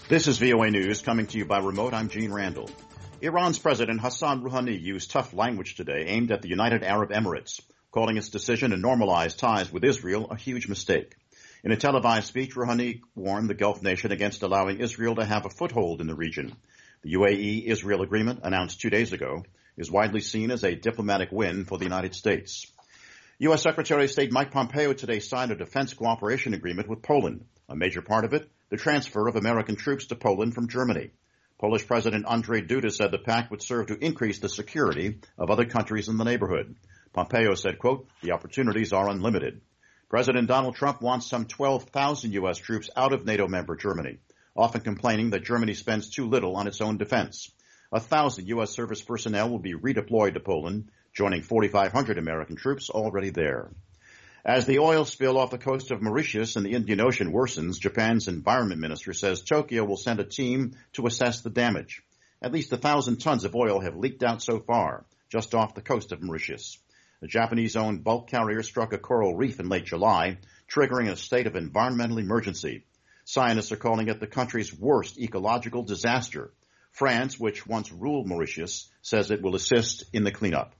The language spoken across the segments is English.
This is VOA News coming to you by remote. I'm Gene Randall. Iran's President Hassan Rouhani used tough language today aimed at the United Arab Emirates, calling its decision to normalize ties with Israel a huge mistake. In a televised speech, Rouhani warned the Gulf nation against allowing Israel to have a foothold in the region. The UAE-Israel agreement, announced 2 days ago, is widely seen as a diplomatic win for the United States. U.S. Secretary of State Mike Pompeo today signed a defense cooperation agreement with Poland. A major part of it, the transfer of American troops to Poland from Germany. Polish President Andrzej Duda said the pact would serve to increase the security of other countries in the neighborhood. Pompeo said, quote, "The opportunities are unlimited." President Donald Trump wants some 12,000 U.S. troops out of NATO member Germany, often complaining that Germany spends too little on its own defense. 1,000 U.S. service personnel will be redeployed to Poland, joining 4,500 American troops already there. As the oil spill off the coast of Mauritius in the Indian Ocean worsens, Japan's environment minister says Tokyo will send a team to assess the damage. At least 1,000 tons of oil have leaked out so far, just off the coast of Mauritius. A Japanese-owned bulk carrier struck a coral reef in late July, triggering a state of environmental emergency. Scientists are calling it the country's worst ecological disaster. France, which once ruled Mauritius, says it will assist in the cleanup.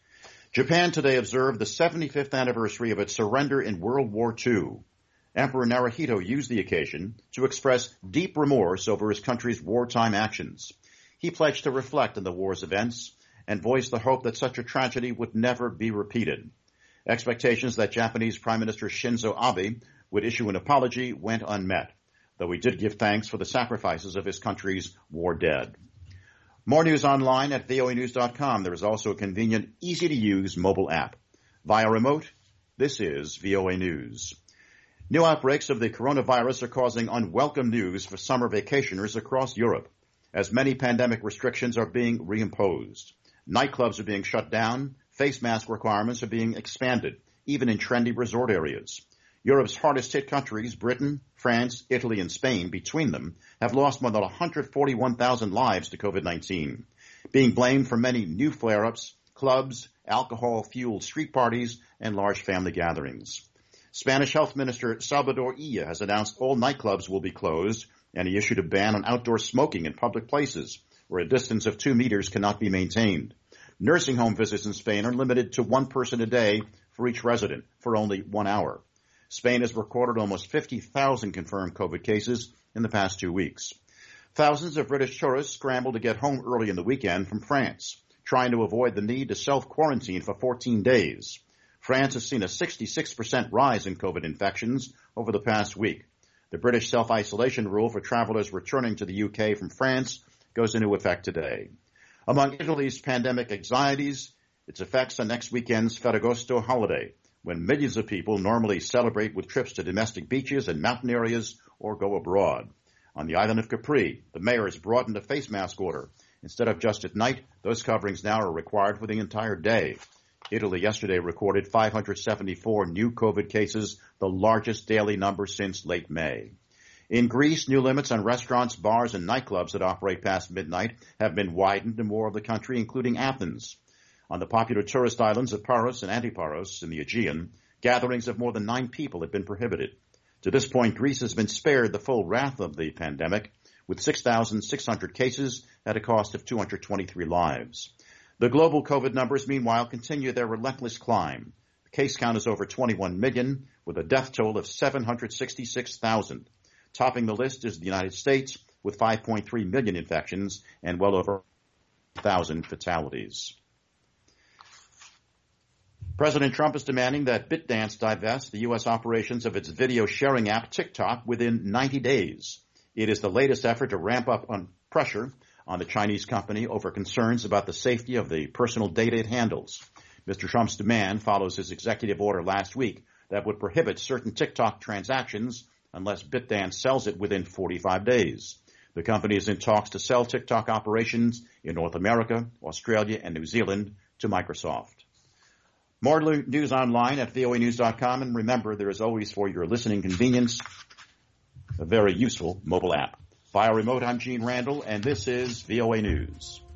Japan today observed the 75th anniversary of its surrender in World War II. Emperor Naruhito used the occasion to express deep remorse over his country's wartime actions. He pledged to reflect on the war's events and voiced the hope that such a tragedy would never be repeated. Expectations that Japanese Prime Minister Shinzo Abe would issue an apology went unmet, though he did give thanks for the sacrifices of his country's war dead. More news online at voanews.com. There is also a convenient, easy-to-use mobile app. Via remote, this is VOA News. New outbreaks of the coronavirus are causing unwelcome news for summer vacationers across Europe, as many pandemic restrictions are being reimposed. Nightclubs are being shut down, face mask requirements are being expanded, even in trendy resort areas. Europe's hardest-hit countries, Britain, France, Italy, and Spain, between them, have lost more than 141,000 lives to COVID-19. Being blamed for many new flare-ups, clubs, alcohol-fueled street parties, and large family gatherings. Spanish Health Minister Salvador Illa has announced all nightclubs will be closed, and he issued a ban on outdoor smoking in public places, where a distance of 2 meters cannot be maintained. Nursing home visits in Spain are limited to one person a day for each resident for only 1 hour. Spain has recorded almost 50,000 confirmed COVID cases in the past 2 weeks. Thousands of British tourists scrambled to get home early in the weekend from France, trying to avoid the need to self-quarantine for 14 days. France has seen a 66% rise in COVID infections over the past week. The British self-isolation rule for travelers returning to the UK from France goes into effect today. Among Italy's pandemic anxieties, its effects on next weekend's Ferragosto holiday, when millions of people normally celebrate with trips to domestic beaches and mountain areas or go abroad. On the island of Capri, the mayor has broadened a face mask order. Instead of just at night, those coverings now are required for the entire day. Italy yesterday recorded 574 new COVID cases, the largest daily number since late May. In Greece, new limits on restaurants, bars, and nightclubs that operate past midnight have been widened in more of the country, including Athens. On the popular tourist islands of Paros and Antiparos in the Aegean, gatherings of more than 9 people have been prohibited. To this point, Greece has been spared the full wrath of the pandemic, with 6,600 cases at a cost of 223 lives. The global COVID numbers, meanwhile, continue their relentless climb. The case count is over 21 million, with a death toll of 766,000. Topping the list is the United States, with 5.3 million infections and well over 1,000 fatalities. President Trump is demanding that ByteDance divest the U.S. operations of its video sharing app TikTok within 90 days. It is the latest effort to ramp up on pressure on the Chinese company over concerns about the safety of the personal data it handles. Mr. Trump's demand follows his executive order last week that would prohibit certain TikTok transactions unless ByteDance sells it within 45 days. The company is in talks to sell TikTok operations in North America, Australia, and New Zealand to Microsoft. More news online at voanews.com, and remember, there is always, for your listening convenience, a very useful mobile app. Via remote, I'm Gene Randall, and this is VOA News.